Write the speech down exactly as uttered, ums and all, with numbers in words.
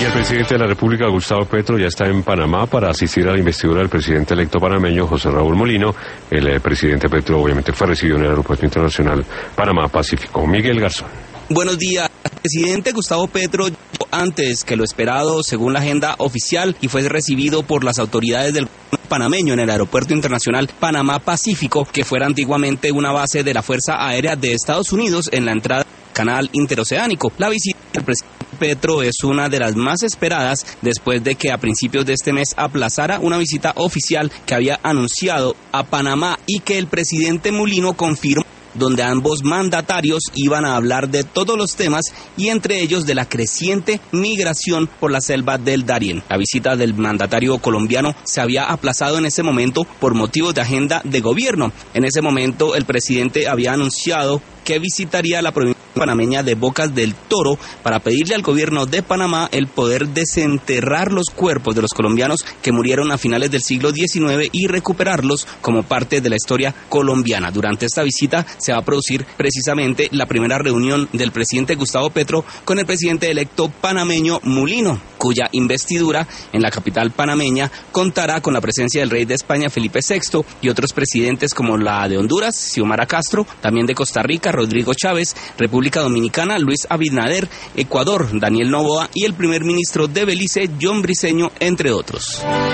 Y el presidente de la República, Gustavo Petro, ya está en Panamá para asistir a la investidura del presidente electo panameño, José Raúl Mulino. El eh, presidente Petro obviamente fue recibido en el Aeropuerto Internacional Panamá Pacífico. Miguel Garzón. Buenos días. El presidente Gustavo Petro llegó antes que lo esperado según la agenda oficial y fue recibido por las autoridades del panameño en el Aeropuerto Internacional Panamá Pacífico, que fuera antiguamente una base de la Fuerza Aérea de Estados Unidos en la entrada del canal interoceánico. La visita del presidente Petro es una de las más esperadas después de que a principios de este mes aplazara una visita oficial que había anunciado a Panamá y que el presidente Mulino confirmó, donde ambos mandatarios iban a hablar de todos los temas y entre ellos de la creciente migración por la selva del Darién. La visita del mandatario colombiano se había aplazado en ese momento por motivos de agenda de gobierno. En ese momento el presidente había anunciado que visitaría la provincia panameña de Bocas del Toro para pedirle al gobierno de Panamá el poder desenterrar los cuerpos de los colombianos que murieron a finales del siglo diecinueve y recuperarlos como parte de la historia colombiana. Durante esta visita se va a producir precisamente la primera reunión del presidente Gustavo Petro con el presidente electo panameño Mulino, cuya investidura en la capital panameña contará con la presencia del rey de España Felipe sexto y otros presidentes como la de Honduras, Xiomara Castro, también de Costa Rica, Rodrigo Chávez, República Dominicana, Luis Abinader, Ecuador, Daniel Noboa y el primer ministro de Belice, John Briceño, entre otros.